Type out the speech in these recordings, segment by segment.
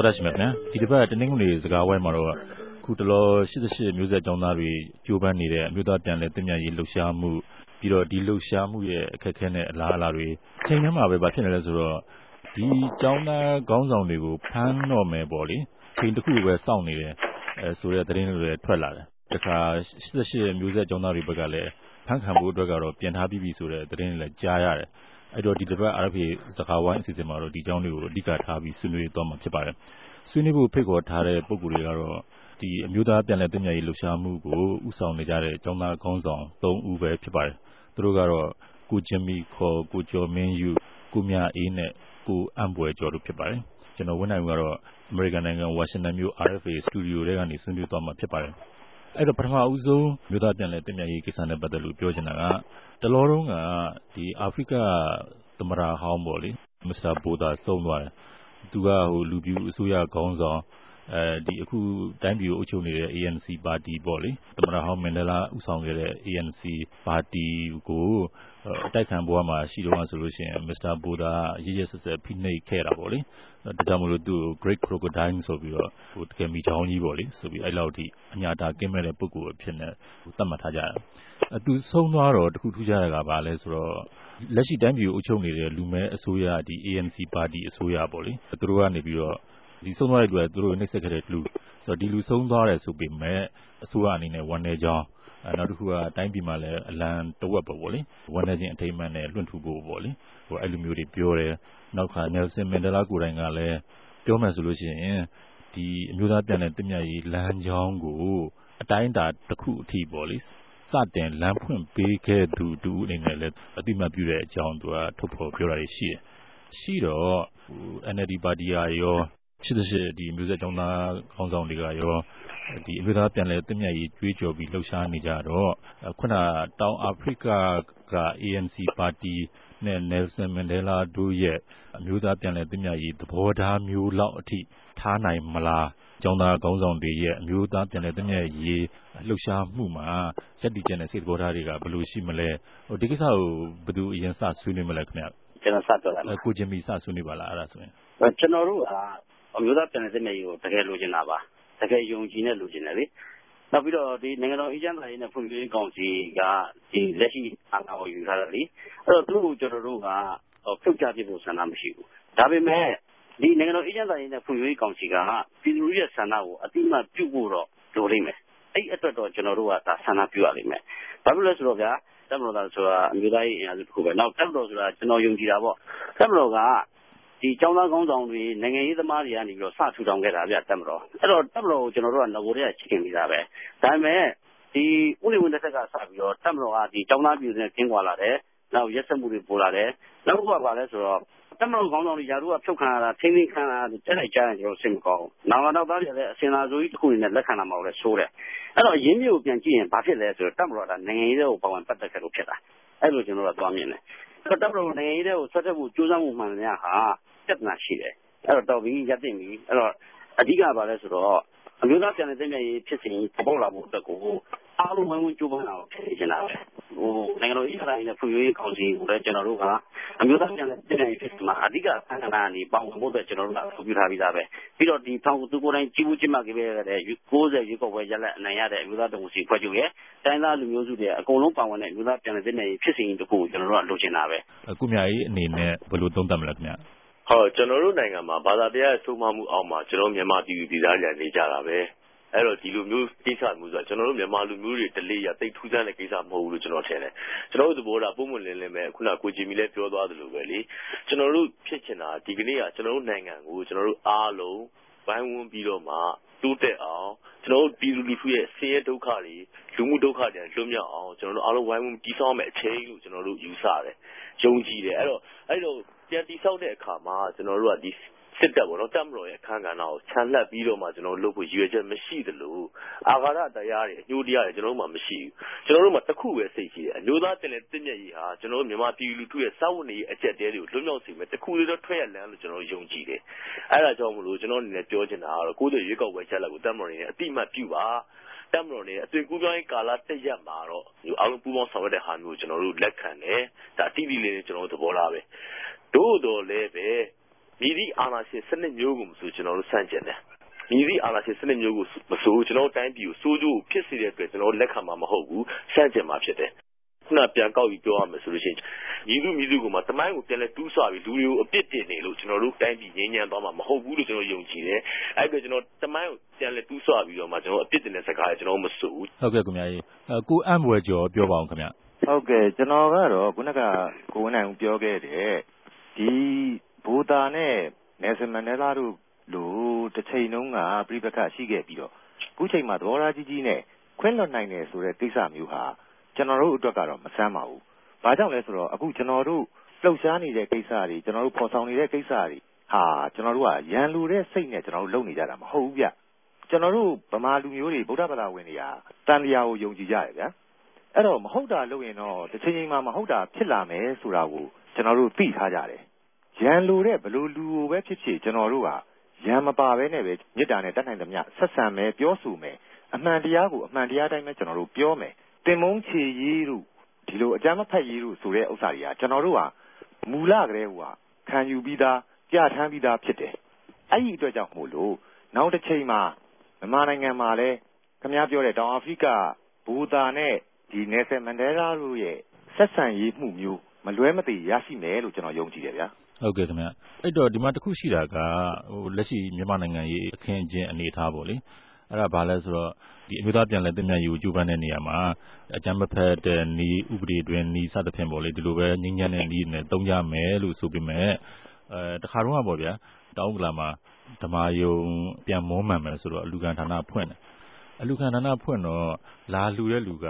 တော်ရရှိမယ်ခင်ဗျာဒီတစ်ပတ်တနင်္ဂနွေစကားဝိုင်းမှာတော့ခုတလော88မျိုးဆက်ကျောင်းသားတွေကြိုးပမ်းနေတဲ့အမျိုးသားပြန်လည်သင့်မြတ်ရေးလှုပ်ရှားမှုပြီးတော့ဒီလှုပ်ရှားမှုရဲ့အခက်အခဲနဲ့အလားအလာတွေအချိန်ထဲမှာပဲဖြစ်နေလဲဆိုတော့ဒီကျောင်းသားခေါင်းဆောင်တွေကိုဖမ်းတော့မယ်ပေါ့လေချိန်တစ်ခုပဲစောင့်နေတယ်ဆိုတဲ့သတင်းတွေထွက်လာတယ်တခါ88မျိုးဆက်ကျောင်းသားတွေဘက်ကလည်းဖမ်းခံဖို့အတွက်ကတော့ပြင်ထားပြီးဆိုတဲ့သတင်းတွေလည်းကြားရတယ်အဲ့တော့ဒီတစ်ပတ် RFA စကားဝိုင်းအစီအစဉ်မှာတော့ဒီအကြောင်းတွေကိုအဓိကထားပြီးဆွေးနွေးသွားမှာဖြစ်ပါတယ်ဆွေးနွေးဖို့ဖိတ်ခေါ်ထားတဲ့ပုဂ္ဂိုလ်တွေကတော့ဒီအမျိုးသားပြန်လည်သင့်မြတ်ရေးလှုပ်ရှားမှုကိုဥဆောင်နေကြတဲ့ကျောင်းသားခေါင်းဆောင်3ဦးပဲဖြစ်ပါတယ်သူတို့ကတော့ကိုဂျင်မီခေါ်ကိုကျော်မင်းယူကိုမြအေးနဲ့ကိုအံ့ပွယ်ကျော်တို့ဖြစ်ပါတယ်ကျွန်တော်ဝင်းနိုင်ကတော့အမေရိကန်နိုင်ငံဝါရှင်တန်မြို့ RFA စတူဒီယိုထဲကနေဆွေးနွေးသွားမှာဖြစ်ပါတယ်အဲ့တော့ပထမဦးဆုံးမြို့သားပြန်လည်သင့်မြတ်ရေးကိစ္စနဲ့ပတ်သက်လို့ပြောချင်တာကတလောတုန်းကဒီအာဖရိကသမ္မတဟောင်းပေါ့လေမစ္စတာဘိုတာဆုံးသွားတယ်သူကလူပြူအစိုးရခေါင်းဆောင်ဒီအခုတိုင်းပြည်ကိုအုပ်ချုပ်နေတဲ့ ANC ပါတီပေါ့လေသမ္မတဟောင်းမန်ဒလာဦးဆောင်ခဲ့တဲ့ ANC ပါတီကိုအတိုက်ခံဘဝမှာရှိတော့ဆိုလို့ရှိရင်မစ္စတာဘိုတာရရဆက်ဆက်ဖိနှိပ်ခဲ့တာပေါ့လေဒါကြောင့်မလို့သူ့ကို Great Crocodile ဆိုပြီးတော့တကယ်မိချောင်းကြီးပေါ့လေဆိုပြီးအဲ့လောက်ထိအညာတာကင်းမဲ့တဲ့ပုဂ္ဂိုလ်အဖြစ်နဲ့သတ်မှတ်ထားကြတယ်သူဆုံးသွားတော့တခုထူးခြားတာကဘာလဲဆိုတော့လက်ရှိတိုင်းပြည်ကိုအုပ်ချုပ်နေတဲ့လူမဲအစိုးရဒီ ANC ပါတီအစိုးရပေါ့လေသူတို့ကနေပြီးတော့ဒီဆုံးသွားတဲ့လူကသူတို့နှိပ်စက်ခဲ့တဲ့လူဆိုတော့ဒီလူဆုံးသွားတယ်ဆိုပေမဲ့အစိုးရအနေနဲ့ဝန်နေကြောင်းနောက်တစ်ခုကတိုင်းပြည်မှာလည်းအလံတဝက်ပေါ့လေဝန်နေခြင်းအထိမ်းအမှတ်နဲ့လွှင့်ထူဖို့ပေါ့လေအဲ့လိုမျိုးတွေပြောတယ်နောက်ခါနယ်ဆင်မန်ဒလာကိုယ်တိုင်ကလည်းပြောမယ်ဆိုလို့ရှိရင်ဒီအမျိုးသားပြန်လည်သင့်မြတ်ရေးလမ်းကြောင်းကိုအတိုင်းအတာတစ်ခုအထိပေါ့လေစတင်လမ်းဖွင့်ပေးခဲ့သူတူအနေနဲ့လည်းအတိမတ်ပြုတဲ့အကြောင်းသူကထုတ်ဖော်ပြောတာရှိတယ်ရှိတော့ NLD ပါတီရော88ဒီမျိုးဆက်ကျောင်းသားခေါင်းဆောင်တွေကရောဒီအမျိုးသားပြန်လည်သင့်မြတ်ရေးကြွေးကြော်ပြီးလှုပ်ရှားနေကြတော့ခုနတောင်အာဖရိကက ANC ပါတီနဲ့နယ်ဆင်မန်ဒလာတို့ရဲ့အမျိုးသားပြန်လည်သင့်မြတ်ရေးသဘောထားမျိုးလောက်အထိထားနိုင်မလားကျောင်းသားခေါင်းဆောင်တွေရဲ့အမျိုးသားပြန်လည်သင့်မြတ်ရေးလှုပ်ရှားမှုမှာရပ်တည်ချက်နဲ့စိတ်သဘောထားတွေကဘယ်လိုရှိမလဲဒီကိစ္စကိုဘယ်သူအရင်စဆွေးနွေးမလဲခင်ဗျကျွန်တော်စပြောလိုက်ကိုဂျင်မီစဆွေးနွေးပါလားအဲ့ဒါဆိုရင်ကျွန်တော်တို့ကအမျိုးသားပြန်လည်သင့်မြတ်ရေးကိုတကယ်လိုချင်တာပါတကယ်ယုံကြည်နဲ့လိုချင်တယ်လေနောက်ပြီးတော့ဒီနိုင်ငံတော်အေဂျင့်တိုင်းနဲ့ဖွံ့ဖြိုးရေးကောင်စီကဒီလက်ရှိအာဏာကိုယူထားတယ်လေအဲ့တော့သူ့ကိုကျွန်တော်တို့ကဖြုတ်ချပြဖို့ဆန္ဒမရှိဘူးဒါပေမဲ့ဒီနိုင်ငံတော်အေဂျင့်တိုင်းနဲ့ဖွံ့ဖြိုးရေးကောင်စီကပြည်သူ့ရဲ့ဆန္ဒကိုအတိအမှတ်ပြုဖို့တော့လိုလိမ့်မယ်အဲ့အတွက်တော့ကျွန်တော်တို့ကဒါဆန္ဒပြုရလိမ့်မယ်ဘာဖြစ်လဲဆိုတော့ဗျာတပ်မတော်သားဆိုတာအမျိုးသားရေးအင်အားစုတစ်ခုပဲနောက်တပ်မတော်ဆိုတာကျွန်တော်ယုံကြည်တာပေါ့တပ်မတော်ကဒီကျောင်းသားခေါင်းဆောင်တွေနိုင်ငံရေးသမားတွေကနေပြီးတော့စထူထောင်ခဲ့တာဗျတပ်မတော်အဲ့တော့တပ်မတော်ကိုကျွန်တော်တို့ကငကိုတည်းကချစ်ခင်နေတာပဲဒါပေမဲ့ဒီဥနေဝင်တစ်ဆက်ကစပြီးတော့တပ်မတော်ကဒီကျောင်းသားပြည်သူတွေကျင်းကွာလာတယ်နောက်ရက်စက်မှုတွေပေါ်လာတယ်နောက်ကဘာလဲဆိုတော့တပ်မတော်ခေါင်းဆောင်တွေယာတို့ကဖြုတ်ခံရတာထိန်းသိမ်းခံရတာတက်လိုက်ကြရင်ကျွန်တော်စိတ်မကောင်းဘူးနောက်သားတွေလည်းအစင်လာဆိုကြီးတစ်ခုနေနဲ့လက်ခံလာမှာလည်းဆိုးတယ်အဲ့တော့ရင်းမျိုးကိုပြန်ကြည့်ရင်ဘာဖြစ်လဲဆိုတော့တပ်မတော်ကနိုင်ငံရေးတွေကိုပါဝင်ပတ်သက်ခဲ့လို့ဖြစ်တာအဲ့လိုကျွန်တော်တို့ကသွားမြင်တယ်အဲ့တော့တပ်မတော်နိုင်ငံရေးတွေကိုဆွတ်တက်ဖို့ကြိုးစားမှုမှန်တယ်ဟာပြဿနာရှိတယ်အဲ့တော့တော်ပြီရပ်သိမ့်ပြီအဲ့တော့အဓိကဘာလဲဆိုတော့အမျိုးသားပြန်လည်သင့်မြတ်ရေးဖြစ်စဉ်ပေါ်လာဖို့အတွက်ကိုအားလုံးဝိုင်းဝန်းကြိုးပမ်းတာကိုဖြစ်နေကြတာပဲနိုင်ငံတော်အေဂျင့်တိုင်းနဲ့ဖွံ့ဖြိုးရေးကောင်စီကိုလည်းကျွန်တော်တို့ကအမျိုးသားပြန်လည်သင့်မြတ်ရေးဖြစ်စဉ်မှာအဓိကအခမ်းအနားကနေပေါဝင်ဖို့အတွက်ကျွန်တော်တို့ကပြုထားပြီးသားပဲပြီးတော့ဒီသူကိုယ်တိုင်ကြီးမှုကြီးမားခဲ့တဲ့90ရွေးကောက်ပွဲရလက်အနိုင်ရတဲ့အမျိုးသားဒီမိုကရေစီဖွဲ့ချုပ်ရဲ့တိုင်းသားလူမျိုးစုတွေအကုန်လုံးပါဝင်တဲ့အမျိုးသားပြန်လည်သင့်မြတ်ရေးဖြစ်စဉ်တစ်ခုကိုကျွန်တော်တို့ကလိုချင်တာပဲကုမြအေးအနေနဲ့ဘယ်လိုသုံးသပ်မလဲခင်ဗျဟုတ်ကျွန်တော်တို့နိုင်ငံမှာဘာသာတရားဆုံးမမှုအောက်မှာကျွန်တော်မြန်မာပြည်သူပြည်သားတွေနေကြတာပဲအဲ့တော့ဒီလိုမျိုးကိစ္စမျိုးဆိုကျွန်တော်တို့မြန်မာလူမျိုးတွေတလေးရတိတ်ထူးဆန်းတဲ့ကိစ္စမဟုတ်ဘူးလို့ကျွန်တော်ထင်တယ်ကျွန်တော်တို့သဘောထားပုံမှန်လင်းလင်းပဲခုနကိုဂျီမီလည်းပြောသွားသလိုပဲလေကျွန်တော်တို့ဖြစ်ချင်တာဒီကနေ့ကကျွန်တော်တို့နိုင်ငံကိုကျွန်တော်တို့အားလုံးဝိုင်းဝန်းပြီးတော့မှတိုးတက်အောင်ကျွန်တော်တို့ပြည်သူလူထုရဲ့ဆင်းရဲဒုက္ခတွေလူမှုဒုက္ခတွေလွတ်မြောက်အောင်ကျွန်တော်တို့အားလုံးဝိုင်းဝန်းတည်ဆောက်မယ့်အချိန်လို့ကျွန်တော်တို့ယူဆတယ်ယုံကြည်တယ်အဲ့တော့ပြန်တည်ဆောက်တဲ့အခါမှာကျွန်တော်တို့ကဒီစစ်တပ်ပေါ့နော်တပ်မတော်ရဲ့အခမ်းကဏ္ဍကိုခြံလှပ်ပြီးတော့မှကျွန်တော်တို့လုပ်ဖို့ရည်ရွယ်ချက်မရှိသလိုအာဃာတတရားတွေအညှိုးတရားတွေကျွန်တော်တို့မှမရှိဘူးကျွန်တော်တို့မှတစ်ခုပဲစိတ်ရှိတယ်အမျိုးသားတည်းလည်းတင့်မြတ်ရေးဟာကျွန်တော်တို့မြန်မာပြည်လူထုရဲ့စာဝန်တွေအကျက်တဲတွေကိုလွတ်မြောက်စေမယ်တစ်ခုလေးတော့ထွက်ရလန်းလို့ကျွန်တော်ယုံကြည်တယ်အဲ့ဒါကြောင့်မလို့ကျွန်တော်အနေနဲ့ပြောချင်တာကတော့ကိုယ်တို့ရွေးကောက်ပွဲချက်လက်ကိုတပ်မတော်နဲ့အတိမတ်ပြုပါတပ်မတော်နဲ့အသွင်ကူးပြောင်းရေးကာလတစ်ရက်မှာတော့အားလုံးပူးပေါင်းဆောင်ရွက်တဲ့ဟာမျိုးကျွန်တော်တို့လက်ခံတယ်ဒါအတိအကျလေးကျွန်တော်တို့သဘောထားပဲတို့တော်လည်းပဲမြည်သည့်အာဏာရှင်စနစ်မျိုးကိုမဆိုကျွန်တော်တို့ဆန့်ကျင်တယ်မြည်သည့်အာဏာရှင်စနစ်မျိုးကိုမဆိုကျွန်တော်တိုင်းပြည်ကိုစိုးကျိုးဖြစ်စေတဲ့အတွက်ကျွန်တော်လက်ခံမှာမဟုတ်ဘူးဆန့်ကျင်မှာဖြစ်တယ်ခုနပြန်ကောက်ပြီးပြောရမယ်ဆိုလို့ရှိရင်ညီသူမိသူကမှတမိုင်းကိုပြန်လဲတူးဆွပြီးလူတွေကိုအပြစ်တင်နေလို့ကျွန်တော်တို့တိုင်းပြည်ငြိမ်းချမ်းသွားမှာမဟုတ်ဘူးလို့ကျွန်တော်ယုံကြည်တယ်အဲ့ဒါကျွန်တော်တမိုင်းကိုပြန်လဲတူးဆွပြီးတော့မှကျွန်တော်အပြစ်တင်တဲ့စကားတွေကျွန်တော်မစိုးဘူးဟုတ်ကဲ့ခင်ဗျာကြီးကိုအံ့ဘွယ်ကျော်ပြောပါအောင်ခင်ဗျာဟုတ်ကဲ့ကျွန်တော်ကတော့ခုနကကိုဝင်းနိုင်ဦးပြောခဲ့တဲ့ဒီဘူတာနဲ့နယ်ဆင်မန်ဒဲလာတို့လိုတစ်ချိန်လုံးကပြိပခတ်ရှိခဲ့ပြီးတော့ခုချိန်မှာသဘောထားကြီးကြီးနဲ့ခွင့်လွှတ်နိုင်တယ်ဆိုတဲ့ကိစ္စမျိုးဟာကျွန်တော်တို့အတွက်ကတော့မဆန်းပါဘူး။ဘာကြောင့်လဲဆိုတော့အခုကျွန်တော်တို့လှုပ်ရှားနေတဲ့ကိစ္စတွေကျွန်တော်တို့ဖော်ဆောင်နေတဲ့ကိစ္စတွေဟာကျွန်တော်တို့ကရန်လိုတဲ့စိတ်နဲ့ကျွန်တော်တို့လုပ်နေကြတာမဟုတ်ဘူးဗျ။ကျွန်တော်တို့ဗမာလူမျိုးတွေဗုဒ္ဓဘာသာဝင်တွေကတန်တရားကိုယုံကြည်ကြတယ်ဗျာ။အဲ့တော့မဟုတ်တာလုပ်ရင်တော့တစ်ချိန်ချိန်မှာမဟုတ်တာဖြစ်လာမယ်ဆိုတာကိုကျွန်တော်တို့သိထားကြတယ်။ရန်လိုတဲ့ဘလို့လူကိုပဲဖြစ်ဖြစ်ကျွန်တော်တို့ကရန်မပါဘဲနဲ့ပဲမေတ္တာနဲ့တတ်နိုင်သမျှဆက်ဆံမယ်ပြောဆိုမယ်အမှန်တရားကိုအမှန်တရားတိုင်းပဲကျွန်တော်တို့ပြောမယ်တင်မုန်းချေရေးတို့ဒီလိုအကြမ်းမဖက်ရေးတို့ဆိုတဲ့ဥစ္စာတွေကကျွန်တော်တို့ကမူလကတည်းကခံယူပြီးသားကြထမ်းပြီးသားဖြစ်တယ်အဲ့ဒီအတွက်ကြောင့်မို့လို့နောက်တစ်ချိန်မှာမြန်မာနိုင်ငံမှာလည်းခင်ဗျားပြောတဲ့တောင်အာဖရိကဘူတာနဲ့ဒီနယ်ဆယ်မန်ဒဲလာတို့ရဲ့ဆက်ဆံရေးမှုမျိုးမလွဲမသွေရရှိမယ်လို့ကျွန်တော်ယုံကြည်တယ်ဗျာဟုတ်ကဲ့ခင်ဗျအဲ့တော့ဒီမှာတစ်ခုရှိတာကလက်ရှိမြန်မာနိုင်ငံရေးအခင်းအကျင်းအနေအထားပေါ့လေအဲ့ဒါဘာလဲဆိုတော့ဒီအမျိုးသားပြန်လည်သင့်မြတ်ရေးကိုကြိုးပမ်းတဲ့နေရာမှာအကြမ်းမဖက်တဲ့ဤဥပဒေတွင်ဤစသဖြင့်ပေါ့လေဒီလိုပဲငြိမ်းချမ်းတဲ့ဤနဲ့တုံးကြမယ်လို့ဆိုပေမဲ့တခါတော့ပေါ့ဗျာတောင်းကလာမှာဓမ္မယုံပြန်မွမ်းမှန်မယ်ဆိုတော့အလူခံဌာနဖွင့်တယ်အလူခံဌာနဖွင့်တော့လာလူတဲ့လူက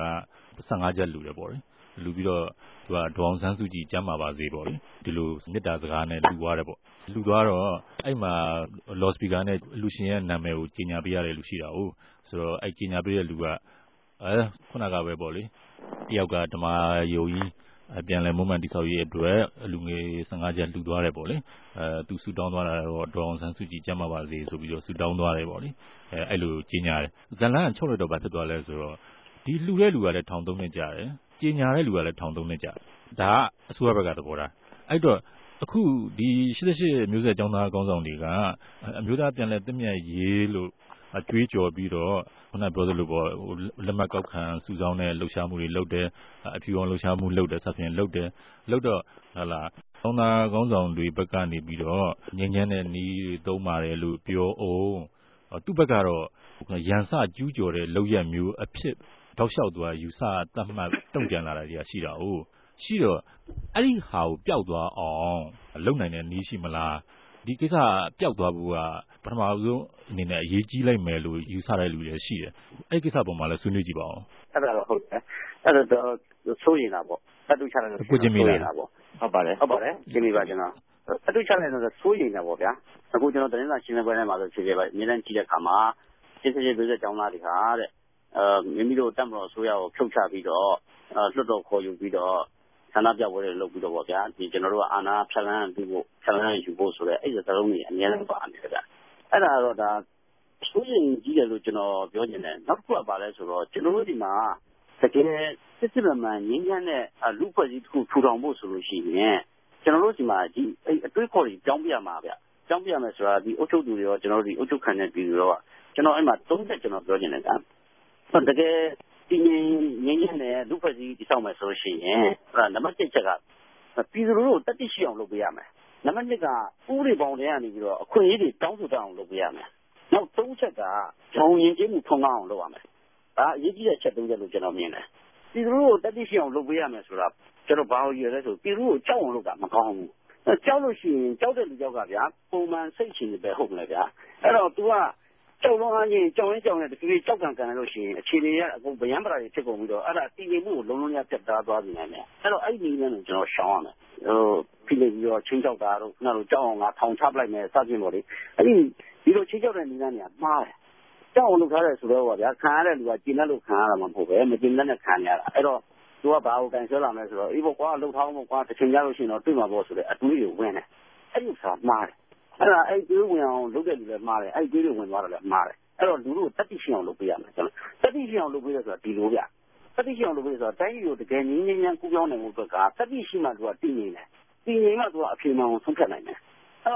15ချက်လူတယ်ပေါ့လေလူပြီးတော့သူကဒေါအောင်ဆန်းစုကြည်ကျမ်းမာပါစေပေါ့လေဒီလိုမေတ္တာစကားနဲ့လူသွားတယ်ပေါ့လူသွားတော့အဲ့မှာလော်စပီကာနဲ့လူရှင်ရဲ့နာမည်ကိုကြီးညာပေးရတဲ့လူရှိတာ哦ဆိုတော့အဲ့ကြီးညာပေးတဲ့လူကခုနကပဲပေါ့လေတယောက်ကဓမ္မယုံကြီးပြန်လဲမွမ်းမံတိဆောက်ရေးအတွက်လူငယ်15ချက်လူသွားတယ်ပေါ့လေသူဆူတောင်းသွားတာတော့ဒေါအောင်ဆန်းစုကြည်ကျမ်းမာပါစေဆိုပြီးတော့ဆူတောင်းသွားတယ်ပေါ့လေအဲ့လိုကြီးညာတယ်ဇလန်းချုပ်လိုက်တော့ဘာဖြစ်သွားလဲဆိုတော့ဒီလူတဲ့လူကလည်းထောင်3နှစ်ကြာတယ်ကြီးညာတဲ့လူကလည်းထောင်3နှစ်ကြာတယ်ဒါကအစိုးရဘက်ကသဘောထားအဲ့တော့အခုဒီ88မျိုးဆက်ကျောင်းသားကောင်းဆောင်တွေကအမျိုးသားပြန်လဲသင့်မြတ်ရေးလို့ကြွေးကြော်ပြီးတော့ခုနပြောသလိုပေါ့လက်မှတ်ကောက်ခံစုဆောင်းတဲ့လှုပ်ရှားမှုတွေလုပ်တယ်အဖြူအောင်လှုပ်ရှားမှုလုပ်တယ်စသဖြင့်လုပ်တယ်လုပ်တော့ဟာလာကျောင်းသားကောင်းဆောင်တွေဘက်ကနေပြီးတော့ငြိမ်းချမ်းတဲ့နီးသုံးပါတယ်လို့ပြောအောင်သူ့ဘက်ကတော့ရန်စကျူးကျော်တဲ့လုပ်ရက်မျိုးအဖြစ်တောက်လျှောက်သွားယူဆတတ်မှတ်တုံ့ပြန်လာတာတွေကရှိတာ哦ရှိတော့အဲ့ဒီဟာကိုပျောက်သွားအောင်လုပ်နိုင်တဲ့နည်းရှိမလားဒီကိစ္စပျောက်သွားဖို့ကပထမဆုံးအနေနဲ့အရေးကြီးလိုက်မယ်လို့ယူဆတဲ့လူတွေရှိတယ်အဲ့ဒီကိစ္စပေါ်မှာလည်းဆွေးနွေးကြည့်ပါဦးအဲ့ဒါတော့ဟုတ်တယ်အဲ့ဒါတော့ဆိုရင်တာပေါ့အတူချလိုက်လို့ကိုချင်းမီလာပေါ့ဟုတ်ပါတယ်ရှင်းပြပါကျွန်တော်အတူချလိုက်လို့ဆိုရင်တာပေါ့ဗျာအခုကျွန်တော်တင်းစာရှင်းလင်းပွဲထဲမှာဆိုဖြည်းဖြည်းပဲအမြဲတမ်းကြည့်တဲ့အခါမှာ88ပြည်သက်ကျောင်းသားတွေဟာတဲ့မိမိတို့တက်မတော်ဆိုရကိုဖြုတ်ချပြီးတော့လွတ်တော်ခေါ်ယူပြီးတော့ဆန္ဒပြပွဲတွေလုပ်ပြီးတော့ပေါ့ဗျာဒီကျွန်တော်တို့ကအာဏာဖြတ်လန်းပြီးဖို့ဖြတ်လန်းယူဖို့ဆိုတဲ့အဲ့ဒီသလုံးကြီးအများကြီးပါနေတယ်ဗျအဲ့ဒါတော့ဒါဆိုရင်ကြီးတယ်လို့ကျွန်တော်ပြောချင်တယ်နောက်တစ်ခုကပါလဲဆိုတော့ကျွန်တော်တို့ဒီမှာတကယ်စစ်စစ်မှန်ငြိမ်းချမ်းတဲ့လူဖွဲ့စည်းတစ်ခုထူထောင်ဖို့ဆိုလို့ရှိရင်ကျွန်တော်တို့ဒီမှာဒီအတွေးခေါ်တွေကြောင်းပြမှာဗျကြောင်းပြမယ်ဆိုတာဒီအုပ်ချုပ်သူတွေရောကျွန်တော်တို့ဒီအုပ်ချုပ်ခံတဲ့ပြည်သူရောကျွန်တော်အဲ့မှာ3ချက်ကျွန်တော်ပြောချင်တယ်ဗျတကယ်ဒီငြိမ်းချမ်းတဲ့လူဖွဲ့စည်းတည်ဆောက်မယ်ဆိုလို့ရှိရင်နံပါတ်1ချက်ကပြည်သူတို့တတိရှိအောင်လုပ်ပေးရမယ်နံပါတ်2ကဥပဒေပေါင်းတွေကနေပြီးတော့အခွင့်အရေးတွေတောင်းဆိုတတ်အောင်လုပ်ပေးရမယ်နောက်3ချက်ကဂျောင်ရင်ကျေးမှုထုံးကားအောင်လုပ်ရမယ်ဒါအရေးကြီးတဲ့ချက်3ချက်လို့ကျွန်တော်မြင်တယ်ပြည်သူတို့တတိရှိအောင်လုပ်ပေးရမယ်ဆိုတာကျွန်တော်ဘာလို့ရလဲဆိုပြည်သူတို့ကြောက်အောင်လုပ်တာမကောင်းဘူးကြောက်လို့ရှိရင်ကြောက်တဲ့လူကြောက်ကဗျာပုံမှန်စိတ်ရှင်ပဲဟုတ်မလဲဗျာအဲ့တော့ तू ကကြောက်လုံးအားချင်းကြောက်ရင်ကြောက်နေတကယ်ကြောက်ကန်ကန်လို့ရှိရင်အခြေအနေကအကုန်ဗျံပရာတွေဖြစ်ကုန်ပြီးတော့အဲ့ဒါတည်ငြိမ်မှုကိုလုံးလုံးရပြတ်သားသွားပြီနိုင်တယ်အဲ့တော့အဲ့ဒီနည်းနဲ့ကျွန်တော်ရှောင်ရမယ်ဖိနေပြီးတော့ချင်းကြောက်တာတို့ခုနကကြောက်အောင်ငါထောင်ချပလိုက်မယ်စသဖြင့်ပေါ့လေအဲ့ဒီလိုချင်းကြောက်တဲ့နည်းနဲ့မှားတယ်ကြောက်အောင်လုပ်ထားတယ်ဆိုတော့ဗျာခံရတဲ့လူကကျင်းတဲ့လို့ခံရတာမှမဟုတ်ပဲမကျင်းတဲ့ခံရတာအဲ့တော့ तू ကဘာကိုကန်ဆွဲလာမလဲဆိုတော့အေးပေါ့ကွာလှုပ်ထားအောင်ကွာတစ်ချိန်ကြလို့ရှိရင်တော့တွေ့မှာပေါ့ဆိုတဲ့အတွေးတွေဝင်တယ်အဲ့ဒီဆိုတာမှားတယ်အဲ့ဒါအဲ့တွေးဝင်အောင်လုပ်တဲ့လူလည်းမှားတယ်အဲ့တွေးတွေဝင်သွားတယ်လည်းမှားတယ်အဲ့တော့လူတို့တတိရှိအောင်လုပ်ပေးရမယ်ကျွန်တော်တတိရှိအောင်လုပ်ပေးရဆိုတာဒီလိုဗျတတိရှိအောင်လုပ်ပေးဆိုတာတိုင်းပြည်ကိုတကယ်ငြင်းငြင်းငြင်းကူးပြောင်းနိုင်ဖို့အတွက်ကတတိရှိမှ तू ကတည်ငြိမ်တယ်တည်ငြိမ်မှ तू ကအဖြေမှန်အောင်ဆုံးဖြတ်နိုင်တယ်အဲ့တော့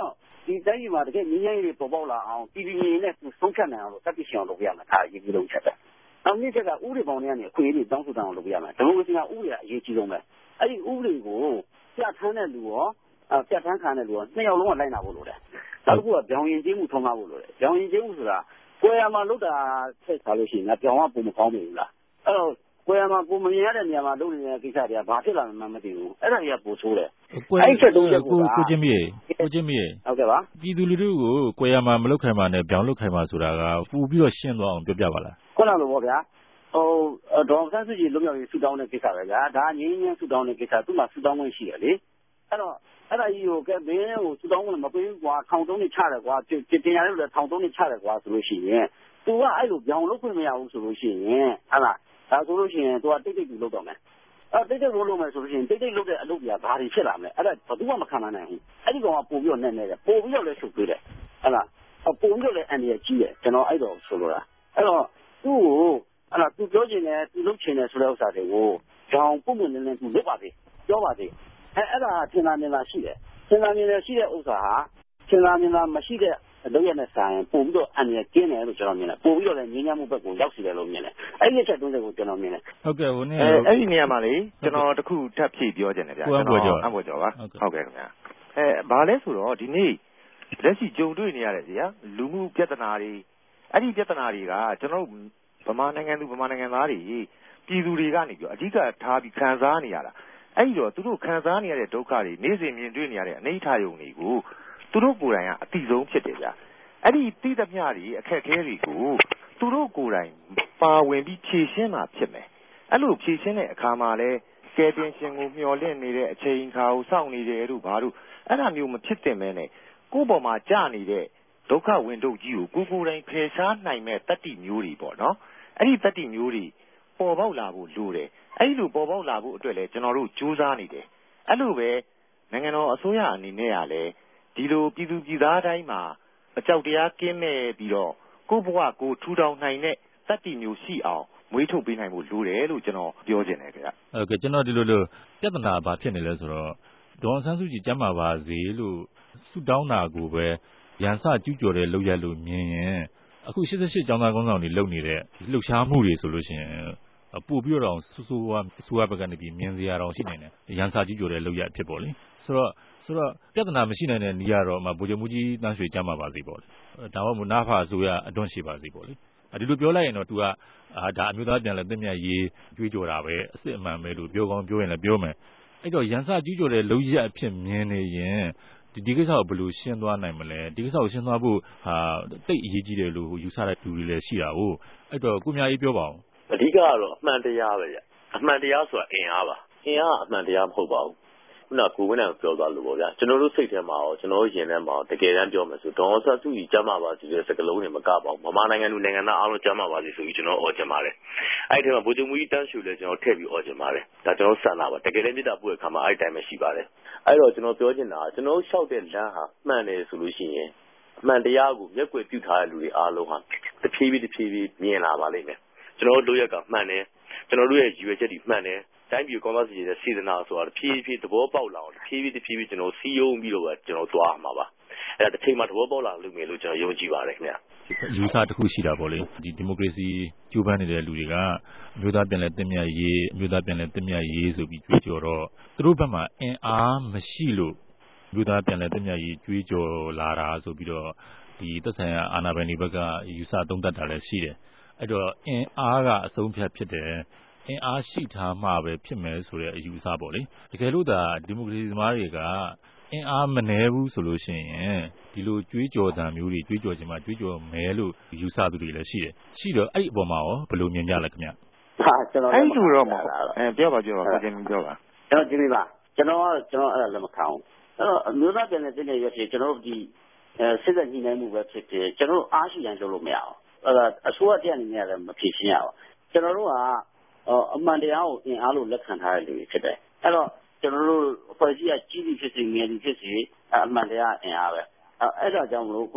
ဒီတိုင်းပြည်မှာတကယ်ငြိမ်းချမ်းရေးတွေပေါ်ပေါက်လာအောင်ပြည်သူတွေနဲ့ဆုံးဖြတ်နိုင်အောင်လို့တပ်ပစ်ရှင်အောင်လုပ်ရမှာဒါအရေးကြီးဆုံးချက်ပဲနောက်နေ့ချက်ကဥပဒေပေါင်းတွေကနေအခွင့်အရေးတောင်းဆိုတောင်းလုပ်ရမှာဒီမိုကရေစီကဥပဒေကအရေးကြီးဆုံးပဲအဲ့ဒီဥပဒေကိုပြဋ္ဌာန်းတဲ့လူရောပြဋ္ဌာန်းခံတဲ့လူရောနှစ်ယောက်လုံးကလိုက်နာဖို့လိုတယ်နောက်တစ်ခုကပြောင်းရင်ကျေးမှုထုံးကားဖို့လိုတယ်ပြောင်းရင်ကျေးမှုဆိုတာကိုယ်ရမှာလုပ်တာဆက်ထားလို့ရှိရင်ပြောင်းကပုံမကောင်းဘူးလားအဲ့တော့ကိုယ်ရမှာကိုမမြင်ရတဲ့နေရာမှာလုပ်နေတဲ့ကိစ္စတွေကဘာဖြစ်လာမှမသိဘူးအဲ့ဒါတွေကပိုဆိုးတယ်အဲ့ချက်တုံးချက်ကိုချင်းမြေဟုတ်ကဲ့ပါပြည်သူလူထုကိုကိုယ်ရမှာမလုပ်ခိုင်းပါနဲ့ပြောင်းလုပ်ခိုင်းပါဆိုတာကပူပြီးတော့ရှင်းသွားအောင်ပြောပြပါလားခုနလိုပေါ့ဗျာဒေါ်ဆန်းစုကြည်လွတ်မြောက်ရေးဆူတောင်းတဲ့ကိစ္စပဲဗျာဒါငြင်းငြင်းဆူတောင်းတဲ့ကိစ္စသူ့မှာဆူတောင်းဝင်ရှိတယ်လေအဲ့တော့အဲ့ဒါကြီးကိုကဲမင်းကိုဆူတောင်းဝင်မပေးဘူးကွာထောင်သုံးနေချတယ်ကွာတင်ရတယ်လို့ထောင်သုံးနေချတယ်ကွာဆိုလို့ရှိရင်သူကအဲ့လိုပြောင်းလုပ်ခွင့်မရဘူးဆိုလို့ရှိရင်ဟုတ်လားဒါဆိုလို့ရှိရင်သူကတိတ်တူလုပ်တော့မယ်တိတ်လုပ်မယ်ဆိုလို့ရှိရင်တိတ်လုပ်တဲ့အလုပ်တွေကဘာတွေဖြစ်လာမလဲအဲ့ဒါဘယ်သူမှမခံနိုင်ဘူးအဲ့ဒီကောင်ကပို့ပြီးတော့နဲ့နေတယ်ပို့ပြီးတော့လည်းရှုပ်ပေးတယ်ဟုတ်လားပို့ပြီးတော့လည်းအန်ရကြီးတယ်ကျွန်တော်အဲ့တော့ဆိုလိုတာအဲ့တော့သူ့ကိုအဲ့တော့သူပြောချင်တယ်သူလုပ်ချင်တယ်ဆိုတဲ့ဥစ္စာတွေကိုကြောင်ပုံမှန်နေသူလုပ်ပါသေးပြောပါသေးအဲ့ဒါထင်သာမြင်သာရှိတယ်ထင်သာမြင်သာရှိတဲ့ဥစ္စာဟာထင်သာမြင်သာမရှိတဲ့အလုပ်ရတဲ့ဆိုင်ပို့ပြီးတော့အန်ရကျင်းတယ်လို့ကျွန်တော်မြင်တယ်ပို့ပြီးတော့လည်းငြင်းညမ်းမှုဘက်ကိုရောက်စီတယ်လို့မြင်တယ်အဲ့ဒီချက်တုံးချက်ကိုကျွန်တော်မြင်တယ်ဟုတ်ကဲ့ဟိုနေ့အဲ့ဒီနေရာမှာလေကျွန်တော်တခုထပ်ဖြည့်ပြောချင်တယ်ဗျာကျွန်တော်အမောကျော်ပါဟုတ်ကဲ့ခင်ဗျာဘာလဲဆိုတော့ဒီနေ့လက်ရှိကြုံတွေ့နေရတယ်ဗျာလူမှုပြဿနာတွေအဲ့ဒီပြဿနာတွေကကျွန်တော်ဗမာနိုင်ငံသူဗမာနိုင်ငံသားတွေပြည်သူတွေကနေပြီးအဓိကထားပြီးခံစားနေရတာအဲ့ဒီတော့သူတို့ခံစားနေရတဲ့ဒုက္ခတွေနေ့စဉ်မြင်တွေ့နေရတဲ့အနိဋ္ဌာယုံတွေကိုသူတို့ကိုယ်တိုင်ကအတိဆုံးဖြစ်တယ်ဗျာအဲ့ဒီသိသမျှတွေအခက်အခဲတွေကိုသူတို့ကိုယ်တိုင်ပါဝင်ပြီးဖြေရှင်းတာဖြစ်မယ်အဲ့လိုဖြေရှင်းတဲ့အခါမှာလဲကဲတင်ရှင်ကိုမျှော်လင့်နေတဲ့အချိန်ခါကိုစောင့်နေတယ်လို့ဘာလို့အဲ့ဒါမျိုးမဖြစ်သင့်မဲနဲ့ကိုယ့်ပေါ်မှာကြာနေတဲ့ဒုက္ခဝင်ဒုက္ခကြီးကိုကိုယ်တိုင်ဖယ်ရှားနိုင်မဲ့တတ္တိမျိုးတွေပေါ့နော်အဲ့ဒီတတ္တိမျိုးတွေပေါ်ပေါက်လာဖို့လိုတယ်အဲ့ဒီလိုပေါ်ပေါက်လာဖို့အတွက်လဲကျွန်တော်တို့ကြိုးစားနေတယ်အဲ့လိုပဲနိုင်ငံတော်အစိုးရအနေနဲ့ကလည်းဒီလိုပြည်သူပြည်သားတိုင်းမှာအကြောက်တရားကင်းမဲ့ပြီးတော့ကိုယ့်ဘဝကိုထူထောင်နိုင်တဲ့တတ္တိမျိုးရှိအောင်မွေးထုတ်ပေးနိုင်ဖို့လိုတယ်လို့ကျွန်တော်ပြောချင်တယ်ခင်ဗျဟုတ်ကဲ့ကျွန်တော်ဒီလိုပြဿနာဘာဖြစ်နေလဲဆိုတော့ဒေါ်ဆန်းစုကြည်ကျမ်းမာပါစေလို့ဆုတောင်းတာကိုပဲရန်စကျူးကျော်တဲ့လုပ်ရလို့မြင်ရင်အခု88ကျောင်းသားခေါင်းဆောင်တွေလုပ်နေတဲ့လှုပ်ရှားမှုတွေဆိုလို့ရှိရင်ပို့ပြီးတော့ဆူဆူဝါဆူဝါဘက်ကနေပြီးမြင်စရာတောင်ရှိနိုင်တယ်ရန်စာကြီးကျော်တဲ့လောက်ရဖြစ်ပေါ့လေဆိုတော့ပြဿနာမရှိနိုင်တဲ့နေရာတော့ဗိုလ်ချုပ်မှုကြီးတန်းရွှေကျမ်းပါပါစေပေါ့လေဒါမှမဟုတ်နာဖာအစိုးရအတွန်းရှိပါစေပေါ့လေဒီလိုပြောလိုက်ရင်တော့ तू ကဒါအမျိုးသားပြန်လဲတင်မြတ်ရေးကြွေးကြော်တာပဲအစ်စ်အမှန်ပဲလို့ပြောကောင်းပြောရင်လည်းပြောမယ်အဲ့တော့ရန်စာကြီးကျော်တဲ့လောက်ရအဖြစ်မြင်နေရင်ဒီကိစ္စကိုဘယ်လိုရှင်းသွားနိုင်မလဲဒီကိစ္စကိုရှင်းသွားဖို့တိတ်အရေးကြီးတယ်လို့ယူဆတဲ့လူတွေလည်းရှိတာဟုတ်အဲ့တော့ကိုမြအေးပြောပါဦးအဓိကကတော့အမှန်တရားပဲဗျအမှန်တရားဆိုတာအင်အားပါအင်အားအမှန်တရားမဟုတ်ပါဘူးခုနကကိုဝင်းနိုင်ပြောသွားလို့ပေါ့ဗျာကျွန်တော်တို့စိတ်ထဲမှာရောကျွန်တော်တို့ရင်ထဲမှာရောတကယ်တမ်းပြောမယ်ဆိုဒေါ်ဆန်းစုကြည်ကျမ်းမာပါစေတဲ့စကားလုံးတွေမကပါဘူးဗမာနိုင်ငံသူနိုင်ငံသားအားလုံးကျမ်းမာပါစေဆိုပြီးကျွန်တော်အော်ချင်ပါတယ်အဲ့ဒီထဲမှာဗိုလ်ချုပ်မှုကြီးတန်းရှူလဲကျွန်တော်ထည့်ပြီးအော်ချင်ပါတယ်ဒါကျွန်တော်ဆန္ဒပါတကယ်လည်းမြစ်တာပို့တဲ့ခါမှာအဲ့ဒီတိုင်းပဲရှိပါတယ်အဲ့တော့ကျွန်တော်ပြောချင်တာကကျွန်တော်လျှောက်တဲ့လမ်းဟာမှန်တယ်ဆိုလို့ရှိရင်အမှန်တရားကိုမျက်ကွယ်ပြုထားတဲ့လူတွေအားလုံးဟာတဖြည်းဖြည်းမြင်လာပါလိမ့်မယ်ကျွန်တော်တို့ရက်ကမှန်တယ်ကျွန်တော်တို့ရဲ့ရည်ရွယ်ချက်တွေမှန်တယ်တိုင်းပြည်ကောင်းသားစီရဲ့စေတနာဆိုတာတဖြည်းဖြည်းသဘောပေါက်လာအောင်တဖြည်းဖြည်းကျွန်တော်စီယုံပြီးတော့ကျွန်တော်သွားမှာပါအဲ့ဒါတစ်ချိန်မှာသဘောပေါက်လာလို့မယ်လို့ကျွန်တော်ယုံကြည်ပါတယ်ခင်ဗျယူဆတစ်ခုရှိတာပေါ့လေဒီမိုကရေစီကြိုးပမ်းနေတဲ့လူတွေကအမျိုးသားပြန်လည်တင်မြတ်ရေးအမျိုးသားပြန်လည်တင်မြတ်ရေးဆိုပြီးကြွေးကြော်တော့သူတို့ဘက်မှာအင်အားမရှိလို့မျိုးသားပြန်လည်တင်မြတ်ရေးကြွေးကြော်လာတာဆိုပြီးတော့ဒီသက်ဆိုင်ရာအာဏာပိုင်တွေဘက်ကယူဆသုံးသပ်တာလည်းရှိတယ်အဲ့တော့အင်အားကအဆုံးဖြတ်ဖြစ်တယ်အင်အားရှိထားမှပဲဖြစ်မယ်ဆိုတဲ့အယူအဆပေါ့လေတကယ်လို့ဒါဒီမိုကရေစီသမားတွေကအင်အားမနှဲဘူးဆိုလို့ရှိရင်ဒီလိုကြွေးကြော်တံမျိုးတွေကြွေးကြော်ခြင်းမှာကြွေးကြော်မဲလို့ယူဆသူတွေလည်းရှိတယ်ရှိတော့အဲ့ဒီအပေါ်မှာရောဘယ်လိုမြင်ကြလဲခင်ဗျကျွန်တော်အဲ့လိုတော့မဟုတ်ပြောပါကိုကျင်းပြောပါကျွန်တော်ကြည့်ပြီပါကျွန်တော်အဲ့ဒါလည်းမခံဘူးအဲ့တော့အမျိုးသားပြန်လည်တင်မြတ်ရေးဖြစ်ကျွန်တော်တို့ဒီစစ်သက်ညှိနှိုင်းမှုပဲဖြစ်တယ်ကျွန်တော်တို့အားရှိတိုင်းလုပ်လို့မရအောင်အဲ့ဒါအစိုးရတရားအနေနဲ့လည်းမဖြစ်ရှင်းရအောင်ကျွန်တော်တို့ကအမှန်တရားကိုအင်အားလို့လက်ခံထားတဲ့လူတွေဖြစ်တယ်အဲ့တော့ကျွန်တော်တို့အဖွဲ့အစည်းကကြီးပြီးဖြစ်စေငယ်ပြီးဖြစ်စေအမှန်တရားအင်အားပဲအဲ့ဒါကြောင့်မလို့ခုန